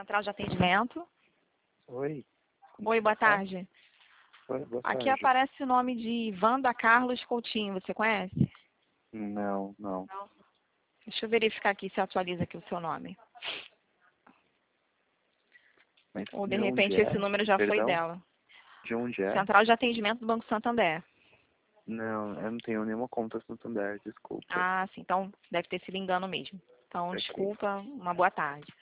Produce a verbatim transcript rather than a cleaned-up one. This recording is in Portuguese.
Central de Atendimento. Oi. Oi, boa tarde. Oi, boa Aqui tarde. aparece o nome de Wanda Carlos Coutinho, você conhece? Não, não. Não. Deixa eu verificar aqui se atualiza aqui o seu nome. Mas Ou de de repente onde é? esse número já Perdão? foi dela. De onde é? Central de Atendimento do Banco Santander. Não, eu não tenho nenhuma conta Santander, desculpa. Ah, sim. Então deve ter sido engano mesmo. Então, Ok. desculpa, uma boa tarde.